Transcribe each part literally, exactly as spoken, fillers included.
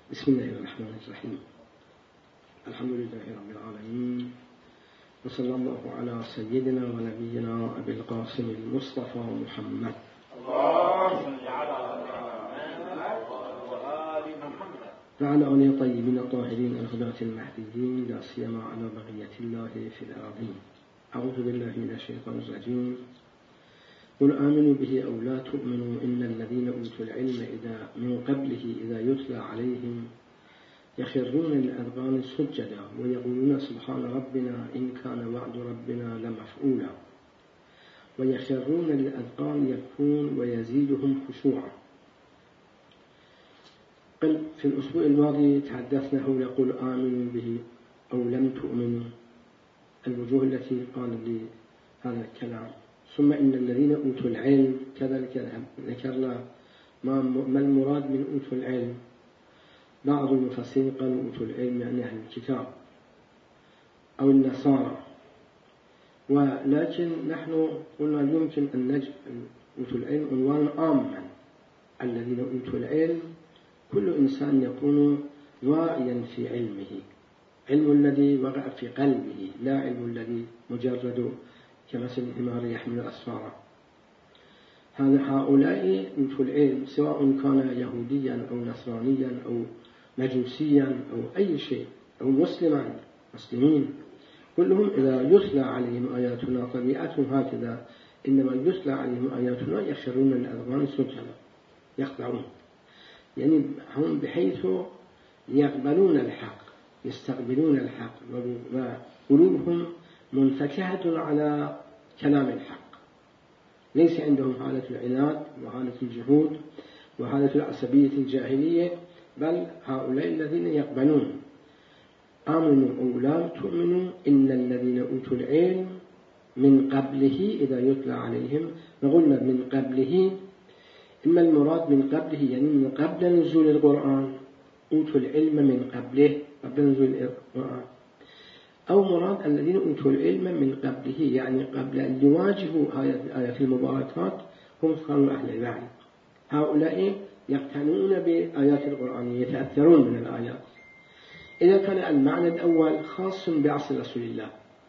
بسم الله الرحمن الرحيم. الحمد لله رب العالمين، وصلى الله على سيدنا ونبينا أبي القاسم المصطفى محمد. اللهم صل على محمد وعلى آله الطيبين الطاهرين الهداة المهديين، لا سيما على بقية الله في الأرضين. أعوذ بالله من الشيطان الرجيم. قل آمنوا به أو لا تؤمنوا إن الذين أوتوا العلم إذا من قبله إذا يتلى عليهم يخرون للأذقان سجدا ويقولون سبحان ربنا إن كان وعد ربنا لمفعولا ويخرون للأذقان يبكون ويزيدهم خشوعا. قل في الأسبوع الماضي تحدثنا حول قل آمنوا به أو لم تؤمنوا، الوجوه التي قال لي هذا الكلام. ثم إن الذين أوتوا العلم كذلك ذكرنا ما المراد من أوتوا العلم. بعض المفسرين قالوا أوتوا العلم يعني أهل الكتاب أو النصارى، ولكن نحن قلنا يمكن أن نجد أوتوا العلم عنوان عاما. الذين أوتوا العلم كل إنسان يكون واعيا في علمه، علم الذي وقع في قلبه، لا علم الذي مجرد كمثل الحمار يحمل أسفارا. هذا هؤلاء أوتوا العلم سواء كان يهوديا أو نصرانيا أو مجوسيا أو أي شيء أو مسلما مسلمين، كلهم إذا يتلى عليهم آياتنا طبيعتهم هكذا، إنما يتلى عليهم آياتنا يخرون للأذقان سجدا يخضعون، يعني هم بحيث يقبلون الحق يستقبلون الحق وقلوبهم منفتحة على كلام الحق، ليس عندهم حالة العناد وحالة الجهود وحالة العصبية الجاهلية، بل هؤلاء الذين يقبلون. آمنوا أو لا تؤمنوا إن الذين أوتوا العلم من قبله إذا يتلى عليهم. نقولنا من قبله، إما المراد من قبله يعني من قبل نزول القرآن، أوتوا العلم من قبله قبل نزول القرآن، أو مراد الذين أوتوا العلم من قبله يعني قبل أن يواجهوا آيات المباركات هم كانوا أهل الوعي. هؤلاء يقتنون بآيات القرآن، يتأثرون من الآيات. إذا كان المعنى الأول خاص بعصر رسول الله،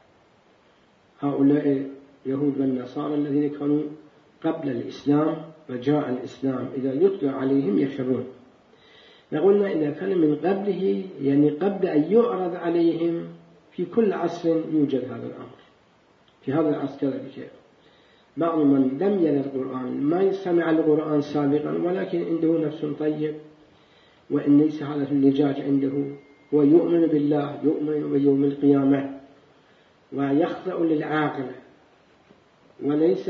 هؤلاء يهود والنصارى الذين كانوا قبل الإسلام وجاء الإسلام إذا يتلى عليهم يخرون. نقولنا إذا كان من قبله يعني قبل أن يعرض عليهم، في كل عصر يوجد هذا الأمر. في هذا العصر كذلك بعض من لم يرى القرآن ما يسمع القرآن سابقا، ولكن عنده نفس طيب وإن ليس هذا اللجاج عنده، ويؤمن بالله يؤمن بيوم القيامة ويخضع للعاقل وليس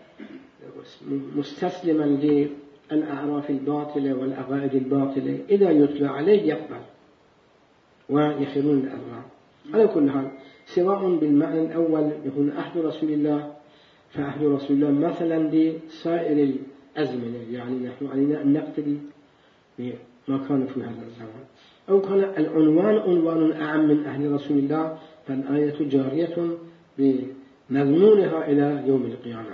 مستسلما للأعراف الباطلة والعقائد الباطلة، إذا يتلى عليه يقبل ويخرون الأذقان. على كل حال سواء بالمعنى الأول يكون عهد رسول الله، فعهد رسول الله مثلا لسائر الأزمنة، يعني نحن علينا أن نقتدي بما كان في هذا الزمان، أو كان العنوان عنوان أعم من أهل رسول الله، فالآية جارية بمضمونها إلى يوم القيامة.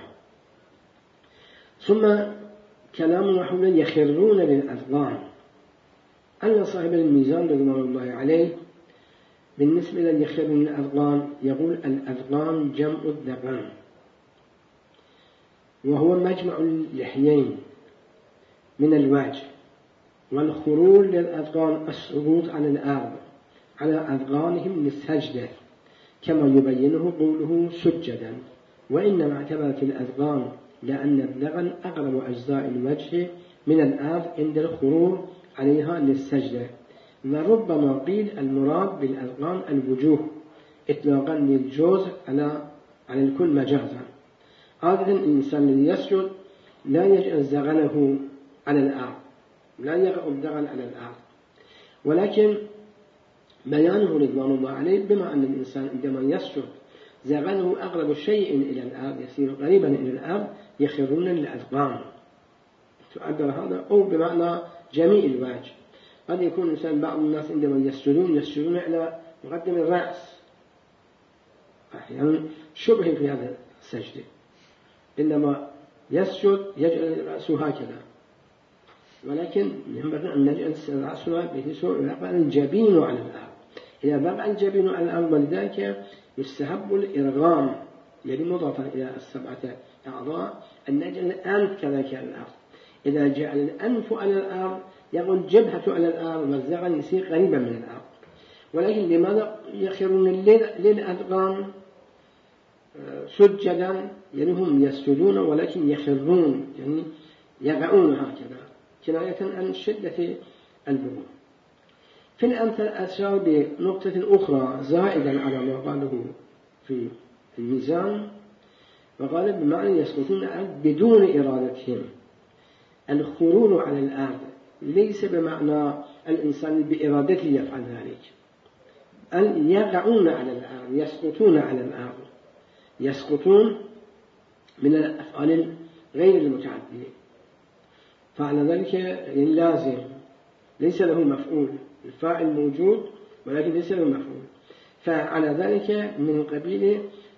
ثم كلامنا حول يخرون للأذقان. أن صاحب الميزان رضوان الله عليه بالنسبة لليخرون للأذقان يقول الأذقان جمع الذقن، وهو مجمع اللحيين من الوجه، والخرور للأذقان السقوط على الأرض على أذقانهم للسجدة، كما يبينه قوله سجدا. وإنما اعتبرت الأذقان لأن الذقن أقرب أجزاء الوجه من الأرض عند الخرور عليها للسجدة. وربما قيل المراد بالأذقان الوجوه إطلاقا للجوز على على الكل مجازا. عادة الإنسان الذي يسجد لا يجعل ذقنه على الأرض، لا يقع الذقن على الأرض، ولكن بيانه رضوان الله عليه بما أن الإنسان عندما يسجد ذقنه أقرب شيء إلى الأرض، يصير قريبا إلى الأرض، يخرون للأذقان. تعبر هذا أو بمعنى جميع الوجه. قد يكون الإنسان بعض الناس عندما يسجدون يسجدون على مقدم الرأس، أحيانا شبه في هذا السجد، إنما يسجد يجعل رأسه هكذا ولكن ينبغي أن نجعل رأسنا بحيث يقع الجبين على الأرض. إذا بقى الجبين على الأرض ولذلك يستحب الإرغام، يعني مضافا إلى السبعة أعضاء، أن نجعل الأنف كذلك على الأرض. إذا جعل الأنف على الأرض يقول الجبهة على الأرض والذقن يصير قريبا من الأرض. ولكن لماذا يخرون للأذقان سجدا؟ يعني هم يسجدون ولكن يخرون، يعني يقعون هكذا كناية عن شدة البروء. في الأمثل أشار بنقطة أخرى زائدا على ما قاله في الميزان، وقال بمعنى يسقطون بدون إرادتهم. الخرون على الأرض ليس بمعنى الإنسان بإرادته يفعل ذلك، أن يقعون على الأرض، يسقطون على الأرض، يسقطون من الأفعال غير المتعدية، فعلى ذلك لازم ليس له مفعول، الفاعل موجود ولكن ليس له مفعول، فعلى ذلك من قبيل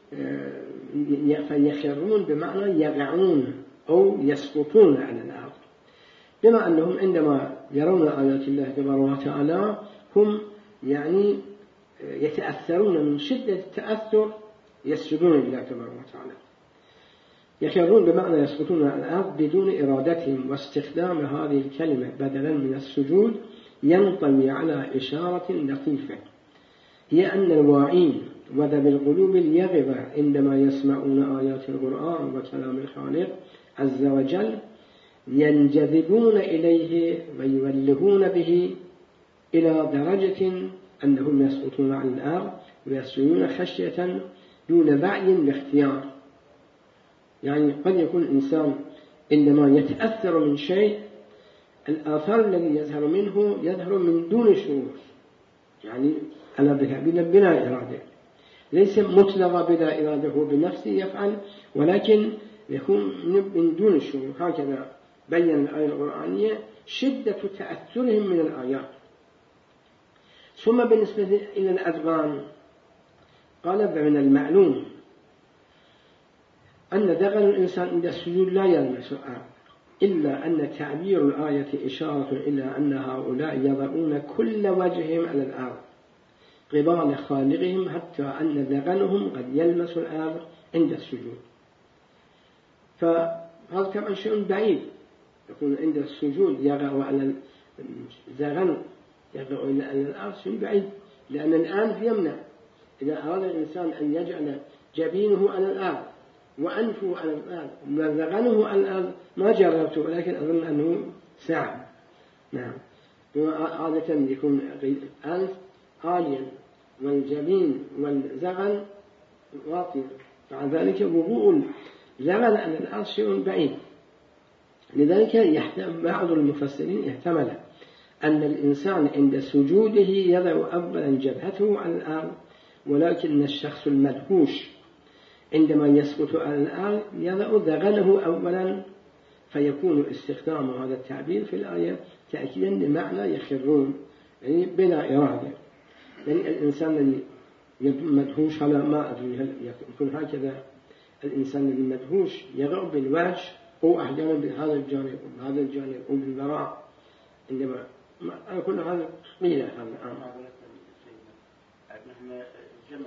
فيخرون بمعنى يقعون أو يسقطون على الأرض، بما أنهم عندما يرون آيات الله تبارك وتعالى هم يعني يتأثرون من شدة التأثر يسجدون لله تبارك وتعالى. يخرون بمعنى يسقطون على الأرض بدون إرادتهم، واستخدام هذه الكلمة بدلا من السجود ينطوي على إشارة لطيفة، هي أن الواعين وذوي القلوب اليقظة عندما يسمعون آيات القرآن وكلام الخالق عز وجل ينجذبون إليه ويولهون به إلى درجة أنهم يسقطون على الأرض ويسجدون خشية دون بعي باختيار. يعني قد يكون الإنسان عندما يتأثر من شيء الآثار الذي يظهر منه يظهر من دون شعور، يعني على بلا إرادة، ليس مطلقا بلا إرادة، هو بنفسه يفعل ولكن يكون من دون شعور. هكذا بين الآية القرآنية شدة تأثرهم من الآيات. ثم بالنسبة إلى الأذقان قال من المعلوم أن ذقن الإنسان عند السجود لا يلمس الأرض، إلا أن تعبير الآية إشارة إلى أن هؤلاء يضعون كل وجههم على الأرض قبال خالقهم، حتى أن ذقنهم قد يلمس الأرض عند السجود. فهذا طبعا شيء بعيد، يكون عند السجود يقع على الذقن يقع على الأرض شيء بعيد، لأن الآن يمنع. إذا أراد الإنسان أن يجعل جبينه على الأرض وأنفه على الأرض وذقنه على الأرض ما جربته، ولكن أظن أنه صعب. نعم، عادة يكون الأنف عاليا والجبين والذقن واطيا، فعن ذلك وقوع الذقن على الأرض شيء بعيد. لذلك يحتمل بعض المفسرين احتمل أن الإنسان عند سجوده يضع أولا جبهته على الأرض، ولكن الشخص المدهوش عندما يسقط على الأرض يضع ذقنه أولا، فيكون استخدام هذا التعبير في الآية تأكيدا لمعنى يخرون، يعني بلا إرادة. يعني الإنسان الذي مدهوش على ما أدري هل يكون هكذا، الإنسان الذي مدهوش يقع بالوجه أو أحيانا بهذا الجانب أو بهذا الجانب أو بالوراء، عندما كل هذا قيل هذا الآن. نحن الجمل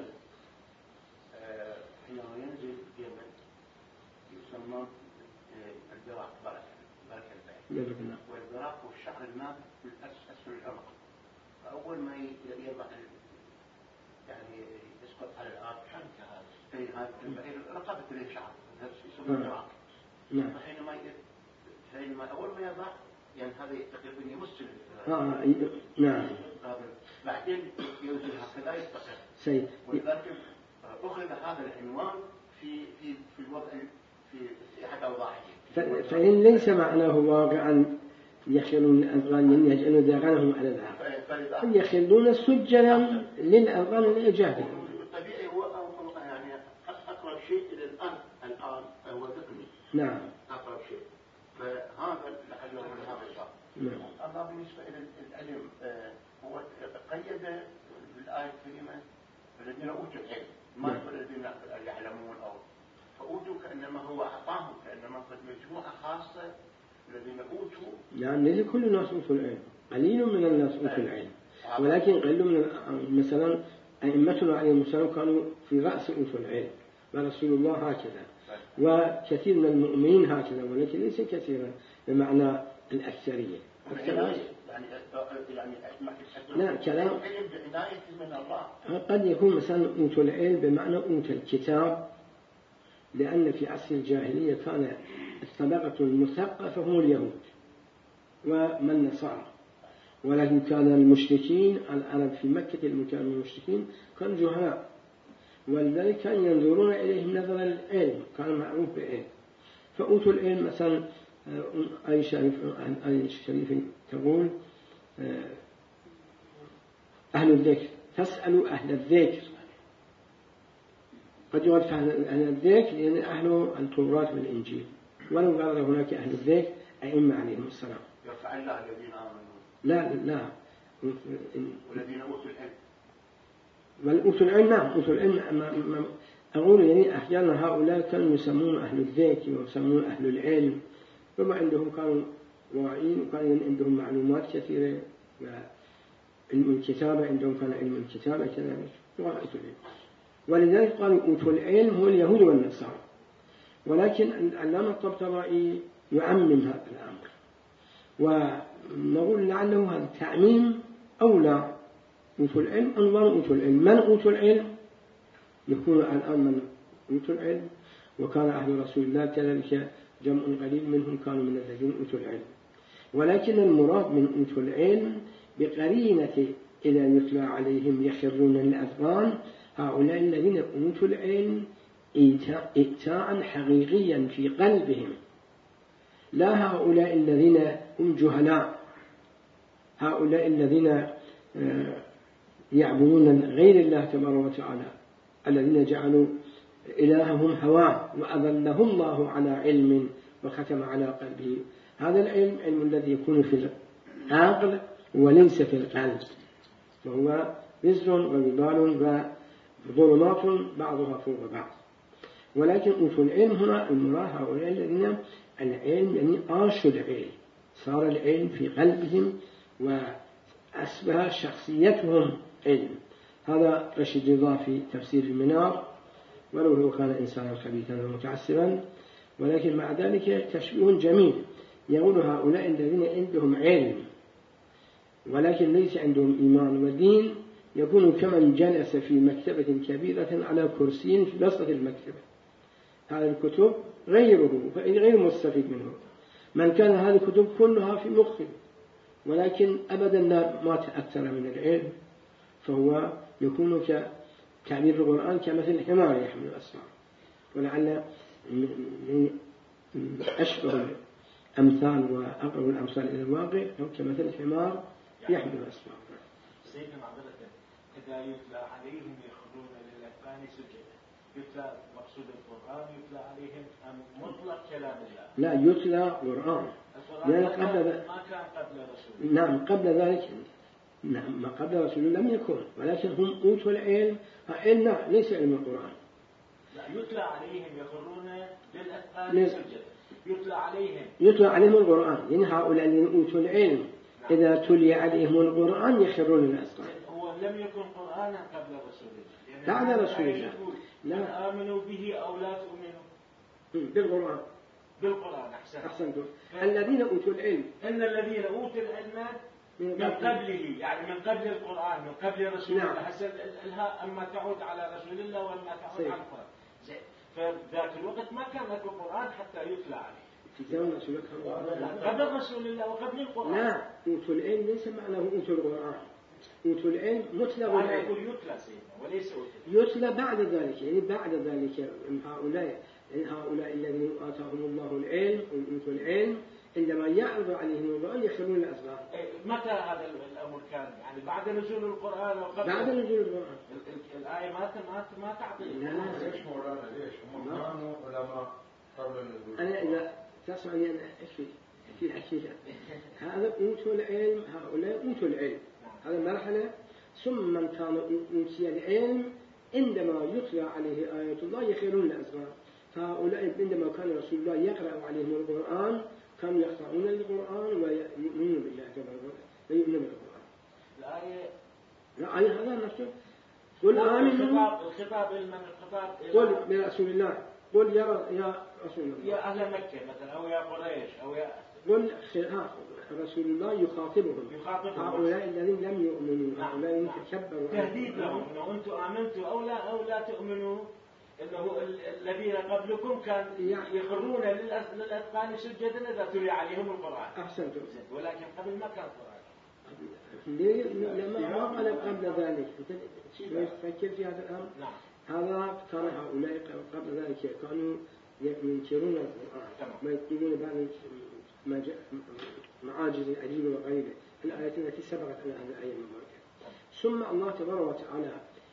حين ينزل جمل يسمى البراق، بركة البعير، والبراق هو الشعر الماء في أسفل العنق، فأول ما يضع يعني يسقط على الأرض في هذا البعير رقبة له شعر يسمى البراق. فحينما حينما أول ما يضع يعني هذا تقريبا يمس آه نعم، بعدين ينزل هكذا يستقر. سيد. ولذلك أخذ هذا العنوان في في في الوضع في في أحد أوضاعه. فإن ليس معناه واقعا يخلون الأذقان يجعلون ذقنهم على الأرض، يخلون سجلا للأذقان الإجابة. الطبيعي هو يعني أقرب شيء إلى الأرض الآن هو ذقني. نعم. أقرب شيء. فهذا لعله من هذا الباب. نعم. أما بالنسبة إلى العلم هو قيد بالآية الكريمة الذين أوتوا العلم، ما يقول الذين يعلمون، أو فأوتوا كأنما هو أعطاهم، كأنما قد مجموعة خاصة الذين أوتوا يعني ليس كل الناس أوتوا العلم، قليل من الناس أوتوا العلم، ولكن قليل من مثلا أئمتنا عليهم السلام كانوا في رأس أوتوا العلم، ورسول الله هكذا، وكثير من المؤمنين هكذا، ولكن ليس كثيرا بمعنى الأكثرية. يعني يعني لا كلام عناية من الله. قد يكون مثلا أوتوا العلم بمعنى أوتوا الكتاب، لأن في عصر الجاهلية كان الطبقة المثقفة هم اليهود ومن النصارى، ولكن كان المشركين العرب في مكة المشركين كانوا جهلاء، ولذلك كانوا ينظرون إليهم نظر العلم، كان معروف بالعلم، فأوتوا العلم. مثلا آية الشريفة تقول أهل الذكر فاسألوا أهل الذكر، قد يقال أهل الذكر لأن أهل التوراة والإنجيل، ولو قال هناك أهل الذكر أئمة عليهم السلام. يرفع الله الذين آمنوا. لا لا والذين أوتوا العلم. والأوتوا العلم نعم أوتوا العلم. أقول يعني أحيانا هؤلاء كانوا يسمون أهل الذكر ويسمون أهل العلم، وما عندهم كانوا واعين وكان عندهم معلومات كثيرة، وعلم الكتابة عندهم كان علم الكتابة كذلك، ولذلك قالوا أوتوا العلم هو اليهود والنصارى. ولكن العلامة الطبطبائي يعمم هذا الأمر، ونقول لعله هذا التعميم أولى. أوتوا العلم أنظر أوتوا العلم، من أوتوا العلم يكون الآن من أوتوا العلم، وكان أهل رسول الله كذلك جمع قليل منهم كانوا من الذين أوتوا العلم. ولكن المراد من أوتوا العلم بقرينة إذا يتلى عليهم يخرون الأذقان، هؤلاء الذين أوتوا العلم إئتاء حقيقيا في قلبهم، لا هؤلاء الذين هم جهلاء، هؤلاء الذين يعبدون غير الله تبارك وتعالى، الذين جعلوا إلههم هواه وأضلهم الله على علم وختم على قلبه. هذا العلم علم الذي يكون في العقل وليس في القلب، وهو بزر وبال وظلمات بعضها فوق بعض. ولكن أوتوا العلم هنا المراد هؤلاء الذين العلم يعني عاشوا العلم، صار العلم في قلبهم وأصبح شخصيتهم علم. هذا رشيد رضا في تفسير المنار، ولو هو كان إنسانا خبيثا ومتعسرا، ولكن مع ذلك تشبيه جميل. يقول هؤلاء الذين عندهم علم ولكن ليس عندهم إيمان ودين يكون كمن جلس في مكتبة كبيرة على كرسي في وسط المكتبة، هذه الكتب غيره غير مستفيد منه. من كان هذه الكتب كلها في مخه ولكن أبدا ما تأثر من العلم، فهو يكون كتعبير القرآن كمثل الحمار يحمل أسفار. ولعل أشبه الأمثال وأقرب الأمثال إلى الواقع أو كمثل الحمار يحمل أسفار. سيدنا معذرة إذا يتلى عليهم يخرون للأذقان سجدا، يتلى مقصود القرآن يتلى عليهم أم مطلق كلام الله؟ لا يتلى قرآن، لأن قبل ما كان قبل رسول الله. نعم قبل ذلك، نعم ما قبل رسول الله لم يكن، ولكن هم أوتوا العلم، علم ليس علم القرآن. لا يتلى عليهم يخرون للأذقان سجدا، يتلى عليهم يتلى عليهم القرآن، يعني هؤلاء الذين أوتوا العلم إذا تلي عليهم القرآن يخرون للأذقان. هو لم يكن قرآنا قبل رسول الله، بعد رسول الله. لا آمنوا به أو لا تؤمنوا بالقرآن. بالقرآن أحسن. أحسنتم. الذين أوتوا العلم إن الذين أوتوا العلم من قبله، يعني من قبل القرآن، من قبل رسول نعم. الله. حسن الها أما تعود على رسول الله وأما تعود على القرآن. فذاك الوقت ما كان لك القرآن حتى يتلى عليه. في زمن رسول الله قبل رسول الله وقبل القرآن. لا أوتوا العلم ليس معناه أوتوا القرآن، أوتوا العلم مطلق العلم. يقول يتلى سيدنا وليس أوتوا. يتلى بعد ذلك، يعني بعد ذلك من هؤلاء، يعني هؤلاء الذين آتاهم الله العلم وأوتوا العلم عندما يعرض عليهم القرآن يخرون الأذقان. متى هذا الأمر كان؟ يعني بعد نزول القرآن وقبل؟ بعد نزول القرآن. الآية ما ما ما تعطي. لا لا. ليش مولانا ليش؟ هم كانوا علماء قبل النزول. أنا إذا تسمعني أنا أحكي في الحقيقة هذا أوتوا العلم، هؤلاء أوتوا العلم، هذا مرحلة. ثم من كان أوتي العلم عندما يتلى عليه آيات الله يخرون الأذقان. فهؤلاء عندما كان رسول الله يقرأ عليهم القرآن كانوا يقرؤون القرآن ويؤمنون بالله تبارك ويؤمنون بالقرآن. الآية لا آية هذا نفسه. قل آمنوا. الخطاب لمن الخطاب قل لرسول الله. قل يا يا رسول الله. يا أهل مكة مثلا أو يا قريش أو يا. قل رسول الله يخاطبهم. يخاطبهم. هؤلاء الذين لم يؤمنوا. هؤلاء الذين تكبروا. تهديد لهم إنه أنتم آمنتوا أو لا أو لا تؤمنوا. إنه الذين قبلكم كان يخرون للأذقان سجدا إذا تلي عليهم القرآن. أحسنتم. ولكن قبل ما كان قرآن. ليه؟ لما ما قال قبل ذلك. تفكر في هذا الأمر. نعم. هذا كان هؤلاء قبل ذلك كانوا ينكرون القرآن. ما يقولون بعد معاجز العجيب وغيره. الآيات التي سبقت على هذه الآية المباركة. ثم الله تبارك وتعالى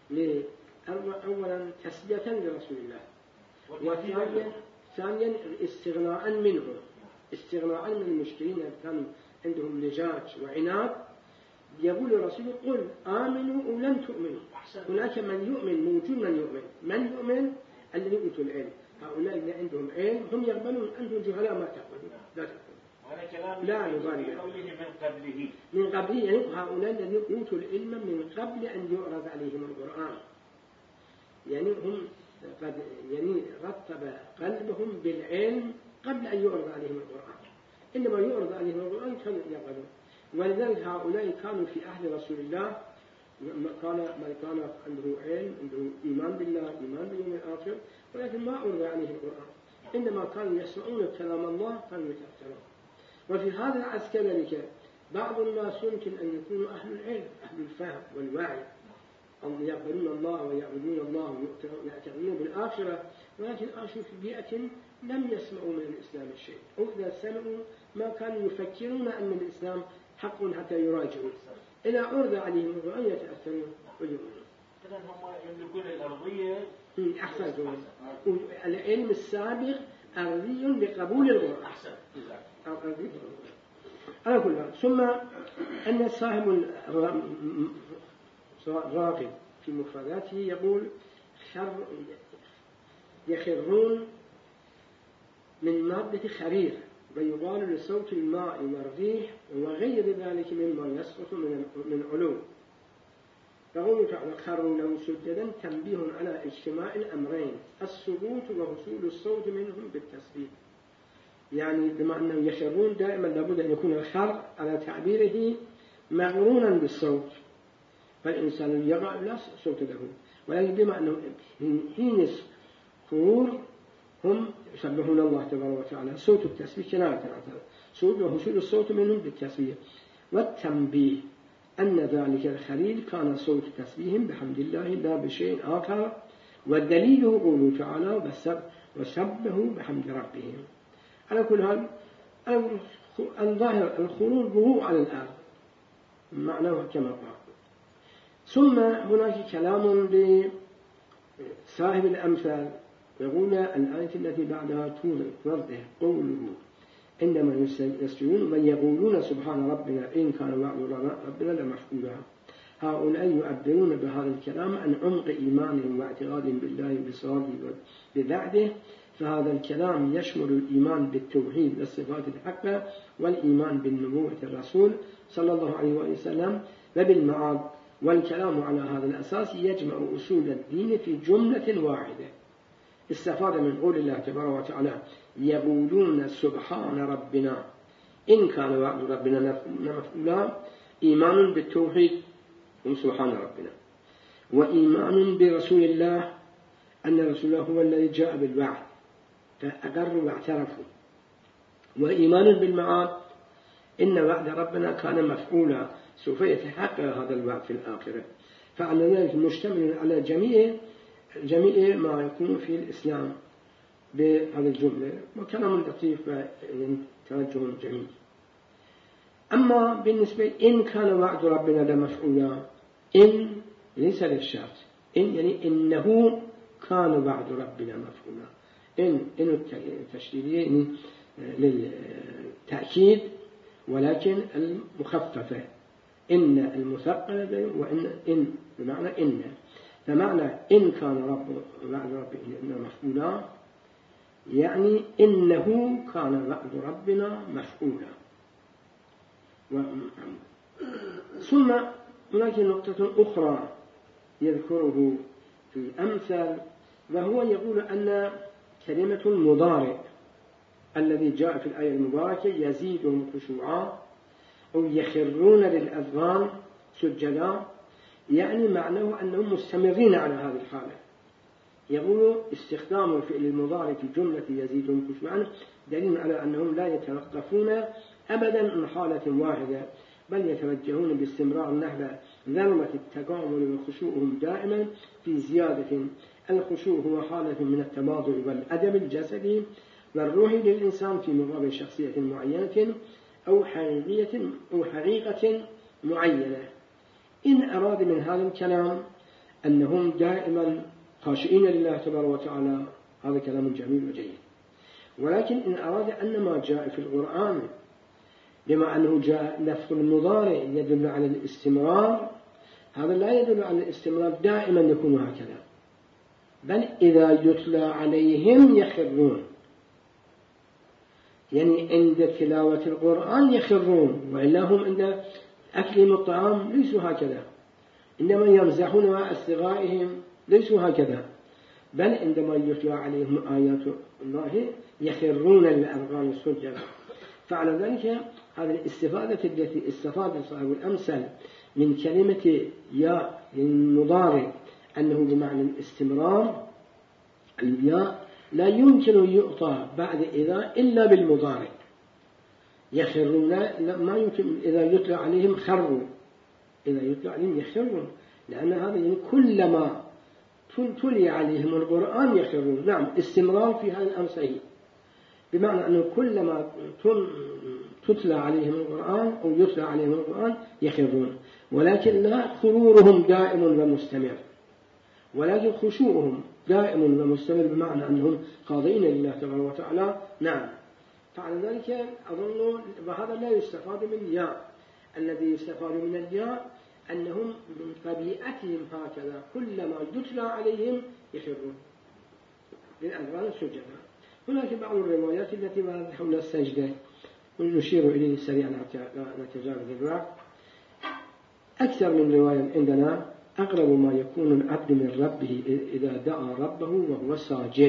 أولا تسلية لرسول الله، وثانيا ثانيا استغناء منه، استغناء من المشكلين كانوا عندهم لجاج وعناد. يقول الرسول قل آمنوا ولن تؤمنوا. هناك من يؤمن، موجود من يؤمن. من يؤمن؟ الذين أوتوا العلم. هؤلاء اللي عندهم علم هم يقبلون، عندهم جهلاء ما تقبلون. لا تقبلون. لا نبالي من قبله. من قبله يعني هؤلاء الذين أوتوا العلم من قبل أن يعرض عليهم القرآن. يعني هم قد يعني رتب قلبهم بالعلم قبل أن يعرض عليهم القرآن. إنما يعرض عليهم القرآن كانوا يقبلون. ولذلك هؤلاء كانوا في أهل رسول الله كان من كان عنده علم، عنده إيمان بالله، إيمان باليوم الآخر، ولكن ما عرض عليه القرآن. إنما كانوا يسمعون كلام الله كانوا يتأثرون. وفي هذا العصر كذلك بعض الناس يمكن أن يكونوا أهل العلم، أهل الفهم والوعي، أن يقبلون الله ويعبدون الله ويعتقدون بالآخرة، ولكن عاشوا في بيئة لم يسمعوا من الإسلام الشيء، أو إذا سمعوا ما كانوا يفكرون أن الإسلام حق حتى يراجعوا. إذا عرض عليهم القرآن يتأثرون ويؤمنون. إذن هم يملكون الأرضية. أحسنتم. العلم السابق أرضي لقبول القرآن. أحسن. على كل حال. ثم أن صاحب الراغب في مفرداته يقول يخرون من مادة خرير، ويقال لصوت الماء والريح وغير ذلك مما يسقط من علو. فقوله تعالى خروا له سجدا تنبيه على اجتماع الأمرين، السقوط وحصول الصوت منهم بالتسبيح. يعني بما أنهم يخرون دائما لابد أن يكون الخر على تعبيره مغرونا بالصوت، فالإنسان يقع لا صوت له، ولكن بما أنه حين خرور هم يسبحون الله تبارك وتعالى، صوت التسبيح كناية عن صوت وحصول الصوت منهم بالتسبيح. والتنبيه أن ذلك الخليل كان صوت تسبيحهم بحمد الله لا بشيء آخر، والدليل قوله تعالى وسبحوا بحمد ربهم. على كل حال الظاهر الخروج وقوع على الأرض معناه كما قال. ثم هناك كلام لصاحب الأمثال يقول الآية التي بعدها توضح قوله عندما يسجدون ويقولون سبحان ربنا إن كان وعد ربنا لمفعولا. هؤلاء يعبرون بهذا الكلام عن عمق إيمانهم واعتقادهم بالله بصراطه وببعده، فهذا الكلام يشمل الإيمان بالتوحيد والصفات الحقة، والإيمان بالنبوة الرسول صلى الله عليه وسلم وبالمعاد. والكلام على هذا الأساس يجمع أصول الدين في جملة واحدة. استفاد من قول الله تبارك وتعالى يقولون سبحان ربنا إن كان وعد ربنا مفعولا، إيمان بالتوحيد سبحان ربنا، وإيمان برسول الله أن رسول الله هو الذي جاء بالوعد فأقروا واعترفوا، وإيمان بالمعاد إن وعد ربنا كان مفعولا سوف يتحقق هذا الوعد في الآخرة. فعلى ذلك مشتمل على جميع جميع ما يكون في الإسلام بهذه الجملة، وكلام لطيف وتوجه جميل. أما بالنسبة إن كان وعد ربنا لمفعولا، إن ليس للشرط، إن يعني إنه كان وعد ربنا مفعولا. إن إن التشديدية يعني للتأكيد ولكن المخففة، إن المثقلة وإن إن بمعنى إن، فمعنى إن كان رب وعد ربنا مفعولا يعني إنه كان وعد ربنا مفعولا. ثم هناك نقطة أخرى يذكره في الأمثال، وهو يقول أن كلمة المضارع الذي جاء في الآية المباركة يزيدهم خشوعا أو يخرون للأذقان سجدا، يعني معناه أنهم مستمرين على هذه الحالة. يقول استخدام الفعل المضارع في جملة يزيدهم خشوعا دليل على أنهم لا يتوقفون أبدا عن حالة واحدة، بل يتوجهون باستمرار نحو ذروة التكامل وخشوعهم دائما في زيادة. الخشوع هو حالة من التواضع والأدب الجسدي والروحي للإنسان في مقابل شخصية معينة أو حقيقة أو حقيقة معينة. إن أراد من هذا الكلام أنهم دائما خاشئين لله تبارك وتعالى، هذا كلام جميل وجيد. ولكن إن أراد أن ما جاء في القرآن بما أنه جاء لفظ المضارع يدل على الاستمرار، هذا لا يدل على الاستمرار دائما يكون هكذا، بل إذا يتلى عليهم يخرون، يعني عند تلاوة القرآن يخرون، وإلا هم عند أكلهم الطعام ليسوا هكذا، إنما يمزحون مع أصدقائهم ليسوا هكذا، بل عندما يتلى عليهم آيات الله يخرون للأذقان سجدا. فعلى ذلك هذه الاستفادة التي استفاد صاحب الأمثال من كلمة يا المضارع أنه بمعنى الاستمرار، الياء لا يمكن يؤطى بعد إذا إلا بالمضارع. يخرون ما يمكن إذا يتلى عليهم خروا، إذا يتلى عليهم يخرون، لأن هذا يعني كلما تلي عليهم القرآن يخرون. نعم، استمرار في هذا الأمر صحيح، بمعنى أنه كلما تتلى عليهم القرآن أو يتلى عليهم القرآن يخرون، ولكن لا خرورهم دائم ومستمر، ولكن خشوعهم دائم ومستمر، بمعنى أنهم قاضين لله تبارك وتعالى. نعم، فعلى ذلك أظن وهذا لا يستفاد من الياء. الذي يستفاد من الياء أنهم من طبيعتهم هكذا، كلما يتلى عليهم يخرون للأذقان سجدا. هناك بعض الروايات التي وردت حول السجدة ونشير إليه سريعا نتجاوز الوقت. أكثر من رواية عندنا أقرب ما يكون العبد من ربه إذا دعا ربه وهو ساجد،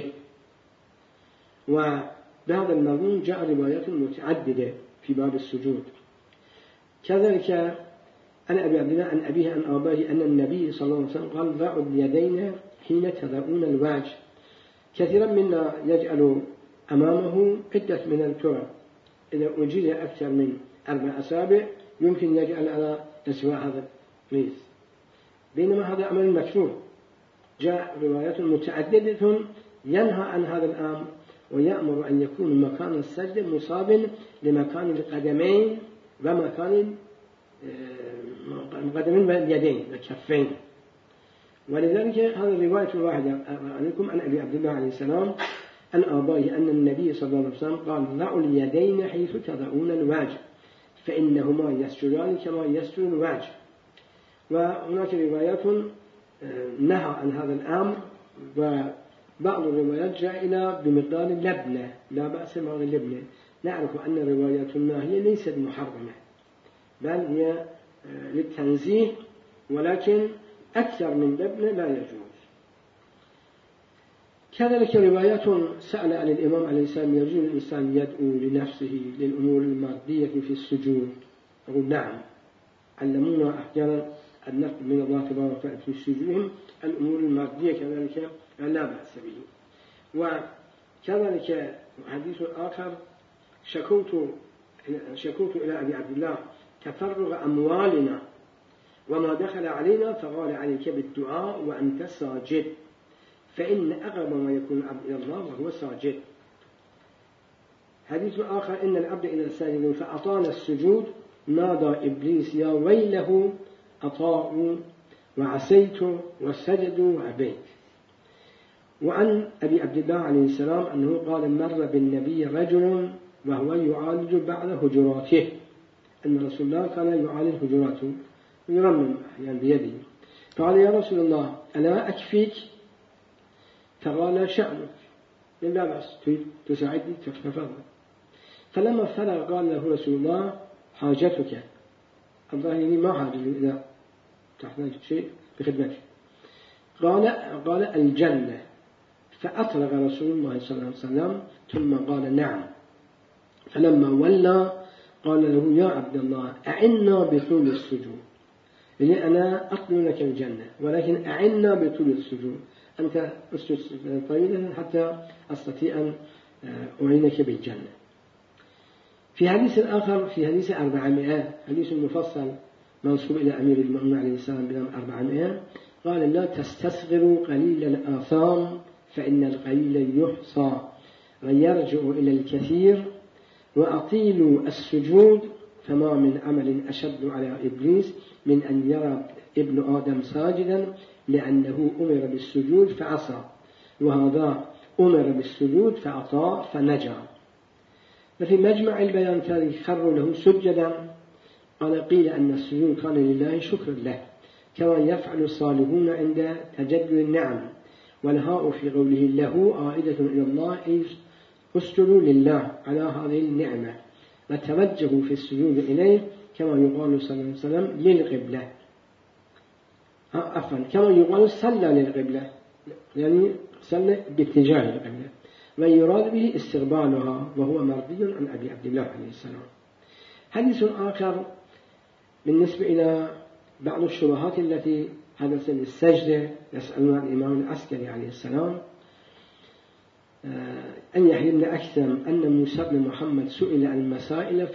وبهذا المضمون جاء روايات متعددة في باب السجود. كذلك عن أبي عبد الله عن أبيه عن آبائه أن النبي صلى الله عليه وسلم قال ضعوا اليدين حين تضعون الوجه. كثيرا منا يجعل أمامه عدة من التراب، إذا أجيز أكثر من أربع أصابع يمكن يجعل على أسواء هذا الريس، بينما هذا أمر مكروه. جاء روايات متعددة ينهى عن هذا الأمر، ويأمر أن يكون مكان السجد مصاب لمكان القدمين ومكان القدمين واليدين والكفين. ولذلك هذا الرواية الواحدة عليكم عن أبي عبد الله عليه السلام عن آبائه أن النبي صلى الله عليه وسلم قال ضعوا اليدين حيث تضعون الوجه فإنهما يسجدان كما يسجد الوجه. وهناك روايات نهى عن هذا الأمر، وبعض الروايات جاء إلى بمقدار اللبنة، لا بأس مع اللبنة. نعرف أن الروايات الناهية ليست محرمة، بل هي للتنزيه، ولكن أكثر من لبنة لا يجوز. كذلك روايات سأل عن الإمام عليه السلام يجوز الإنسان يدعو لنفسه للأمور المادية في السجود؟ يقول نعم، علمونا أحيانا أن نطلب من الله تبارك وتعالى في سجودهم الأمور المادية، كذلك لا بأس به. وكذلك حديث آخر شكوت شكوت إلى أبي عبد الله تفرغ أموالنا وما دخل علينا، فقال عليك بالدعاء وأنت ساجد، فإن أقرب ما يكون العبد إلى الله وهو ساجد. حديث آخر إن العبد إذا ساجد فأطال السجود نادى إبليس يا ويله أطاعوا وعسيت وسجدوا وأبيت. وعن أبي عبد الله عليه السلام أنه قال مر بالنبي رجل وهو يعالج بعض هجراته، أن رسول الله كان يعالج هجراته يرمم يعني بيده، قال يا رسول الله ألا أكفيك؟ فقال شأنك، لا بأس تساعدني تفضل. فلما فرغ قال له رسول الله حاجتك، الظاهر يعني ما حاجة إذا تحتاج شيء بخدمتك. قال قال الجنة، فأطلق رسول الله صلى الله عليه وسلم ثم قال نعم. فلما ولى قال له يا عبد الله أعنا بطول السجود، يعني أنا أطلب لك الجنة ولكن أعنا بطول السجود، أنت أسجد طويلا حتى أستطيع أن أعينك بالجنة. في حديث آخر في حديث أربعمائة، حديث مفصل منسوب إلى أمير المؤمنين عليه السلام بنام أربعمائة، قال لا تستصغروا قليل الآثام فإن القليل يحصى ويرجع إلى الكثير، وأطيلوا السجود فما من عمل أشد على إبليس من أن يرى ابن آدم ساجدا لأنه أمر بالسجود فعصى، وهذا أمر بالسجود فأطاع فنجا. وفي مجمع البيان تاريخ خروا له سجدا، قال قيل أن السجود كان لله شكر له كما يفعل الصالحون عند تجدد النعم، والهاء في قوله له عائدة إلى الله أي اسجدوا لله على هذه النعمة وتوجهوا في السجود إليه كما يقال صلى الله عليه وسلم للقبلة، عفوا كما يقال صلى للقبلة يعني صلى باتجاه القبلة، ويراد به استقبالها وهو مرضي عن أبي عبد الله عليه السلام. حديث آخر بالنسبة إلى بعض الشبهات التي حدثت للسجدة يسألون الإمام العسكري عليه السلام أن يحيى بن أكثم أن موسى بن محمد سئل عن مسائل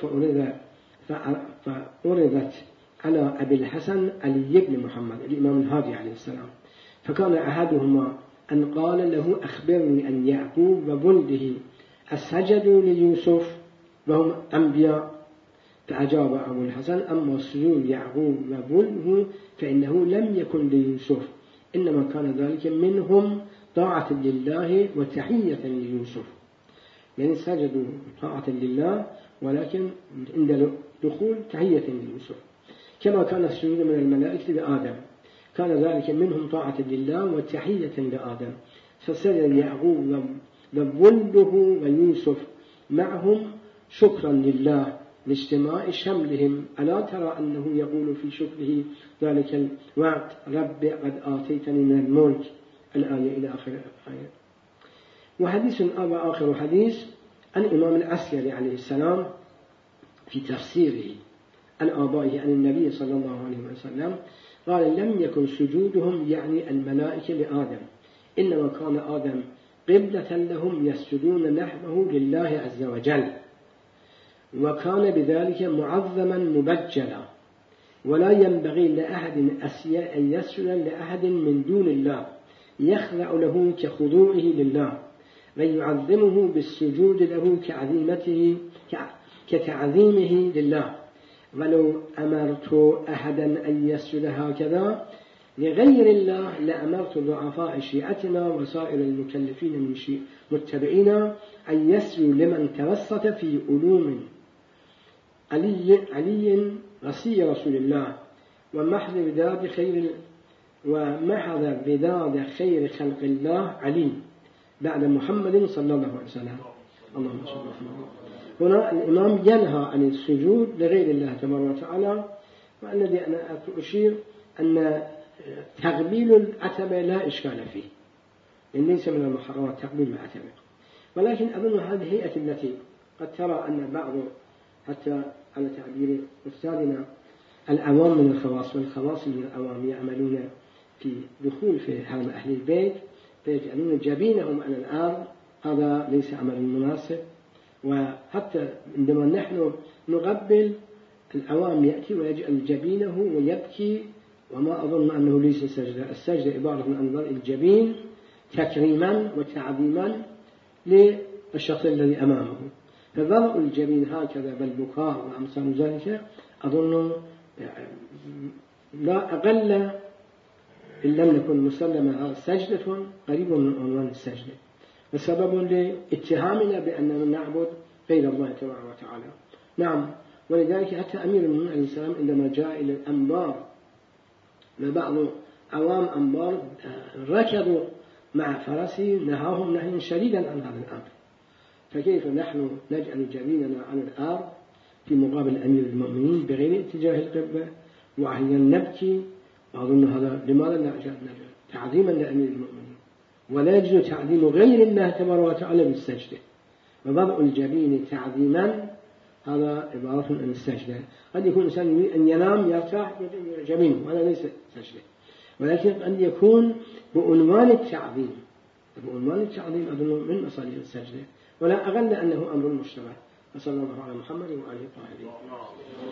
فأردت على أبي الحسن علي بن محمد الإمام الهادي عليه السلام، فكان أحدهما أن قال له أخبرني أن يعقوب وولده أسجدوا ليوسف وهم أنبياء، فأجاب أبو الحسن أما سجود يعقوب وولده فإنه لم يكن ليوسف، إنما كان ذلك منهم طاعة لله وتحية ليوسف، يعني سجدوا طاعة لله ولكن عند دخول تحية ليوسف، كما كان السجود من الملائكة لآدم كان ذلك منهم طاعة لله وتحية لآدم، فسجد يعقوب وولده ويوسف معهم شكرا لله لاجتماع شملهم. ألا ترى أنه يقول في شكره ذلك الوقت رب قد آتيتني من الملك الآية إلى آخر الآية. وحديث آخر حديث عن إمام العسكري عليه السلام في تفسيره عن آبائه عن النبي صلى الله عليه وسلم قال لم يكن سجودهم يعني الملائكة لآدم، إنما كان آدم قبلة لهم يسجدون نحوه لله عز وجل، وكان بذلك معظما مبجلا، ولا ينبغي لأحد أن يسجد لأحد من دون الله يخضع له كخضوعه لله ويعظمه بالسجود له كعظيمته كتعظيمه لله. ولو أمرت أحدا أن يسجد هكذا لغير الله لأمرت ضعفاء شيعتنا وسائر المكلفين من متبعين أن يسجدوا لمن توسط في علوم علي, علي غسي رسول الله ومحض بداد خير ومحض بداد خير خلق الله علي بعد محمد صلى الله عليه وسلم. اللهم صل وسلم. هنا الإمام ينهى عن السجود لغير الله تبارك وتعالى، والذي أنا أشير أن تقبيل العتبة لا إشكال فيه، إن ليس من المحرمات تقبيل العتبة، ولكن أظن هذه الهيئة التي قد ترى أن بعض حتى على تعبير أستاذنا العوام من الخواص والخواص من العوام يعملون في دخول في حرم أهل البيت فيجعلون جبينهم على الأرض، هذا ليس عمل مناسب. وحتى عندما نحن نقبل العوام يأتي ويجعل جبينه ويبكي، وما أظن أنه ليس سجدة، السجدة عبارة عن أنظار الجبين تكريما وتعظيما للشخص الذي أمامه، فضرب الجبين هكذا بالبكاء وأمثال ذلك أظن لا أقل إن لم يكن مسلما سجدة قريب من عنوان السجدة، وسبب لاتهامنا بأننا نعبد غير الله تبارك وتعالى. نعم، ولذلك حتى أمير المؤمنين عليه السلام عندما جاء إلى الأنبار وبعض عوام أنبار ركضوا مع فرسه نهاهم نهيا شديدا عن هذا الأمر، فكيف نحن نجعل جبيننا على الأرض في مقابل أمير المؤمنين بغير اتجاه القبلة وأحيانا نبكي؟ أظن هذا لماذا لا نجعل تعظيما لأمير المؤمنين، ولا يجوز تعظيم غير الله تبارك وتعالى بالسجدة، ووضع الجبين تعظيما هذا عبارة عن السجدة. قد يكون الإنسان يريد أن ينام يرتاح جبينه وهذا ليس سجدة، ولكن قد يكون بعنوان التعظيم، بعنوان التعظيم أظن من مصالح السجدة، ولا أغل أنه أمر مشترك. وصلى الله على محمد وآله الطاهرين.